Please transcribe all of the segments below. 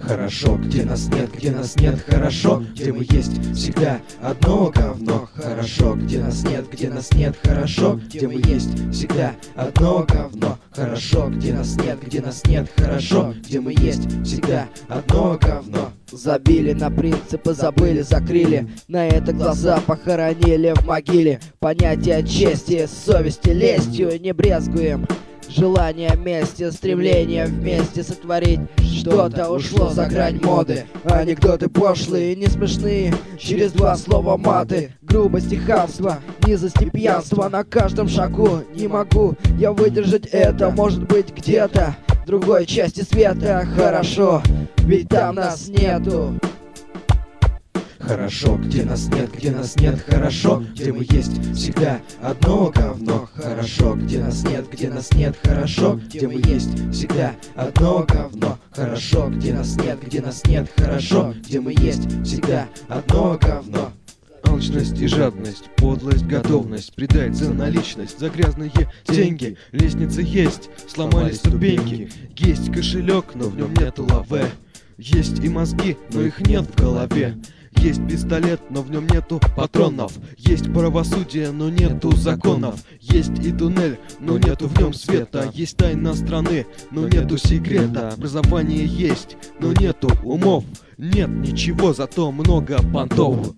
Хорошо, где нас нет, хорошо, где мы есть всегда одно говно. Хорошо, где нас нет, хорошо, где мы есть всегда одно говно. Хорошо, где нас нет, хорошо, где мы есть всегда одно говно. Забили на принципы, забыли, закрыли. На это глаза похоронили в могиле. Понятие чести, совести, лестью не брезгуем. Желание мести, стремление вместе сотворить что-то ушло за грань моды. Анекдоты пошлые, не смешные, через два слова маты. Грубость и хамство, низость и пьянство на каждом шагу. Не могу я выдержать это, может быть где-то в другой части света. Хорошо, ведь там нас нету. Хорошо, где нас нет, хорошо, где мы есть всегда одно говно. Хорошо, где нас нет, хорошо, где мы есть всегда одно говно. Хорошо, где нас нет, хорошо, где мы есть всегда одно говно. Алчность и жадность, подлость, готовность предать за наличность, за грязные деньги. Лестница есть, сломались ступеньки. Есть кошелек, но в нем нету лаве. Есть и мозги, но их нет в голове. Есть пистолет, но в нем нету патронов. Есть правосудие, но нету законов. Есть и туннель, но нету в нем света. Есть тайна страны, но нету секрета. Образование есть, но нету умов. Нет ничего, зато много понтов.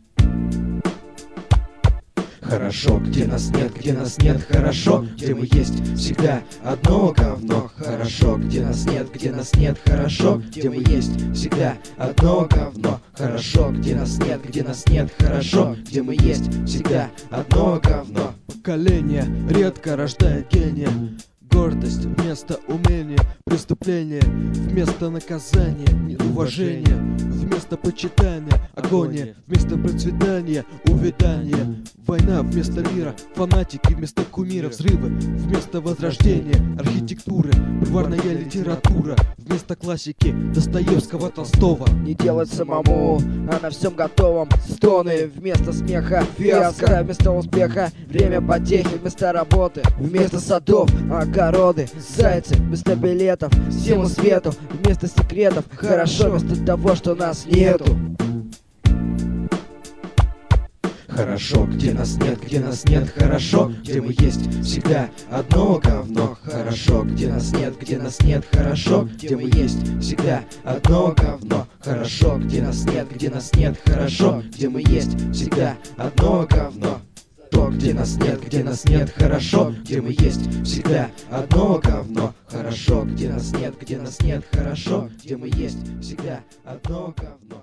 Хорошо, где нас нет, хорошо, где мы есть всегда одно говно. Хорошо, где нас нет, хорошо, где мы есть всегда одно говно. Хорошо, где нас нет, хорошо, где мы есть всегда одно говно. Поколение редко рождает гения. Гордость вместо умения, преступление вместо наказания, неуважение вместо почитания, агония вместо процветания, увядания. Война вместо мира, фанатики вместо кумира, взрывы вместо возрождения, архитектуры, бульварная литература вместо классики Достоевского, Толстого. Не делать самому, а на всем готовом. Стоны вместо смеха, фиаско вместо успеха. Время потехи вместо работы, вместо садов, огороды. Зайцы вместо билетов, всему свету вместо секретов. Хорошо вместо того, что нас нету. Хорошо, где нас нет, хорошо, где мы есть всегда одно говно. Хорошо, где нас нет, хорошо, где мы есть всегда одно говно. Хорошо, где нас нет, хорошо, где мы есть всегда одно говно. То, где нас нет, хорошо, где мы есть всегда одно говно. Хорошо, где нас нет, хорошо, где мы есть всегда одно говно.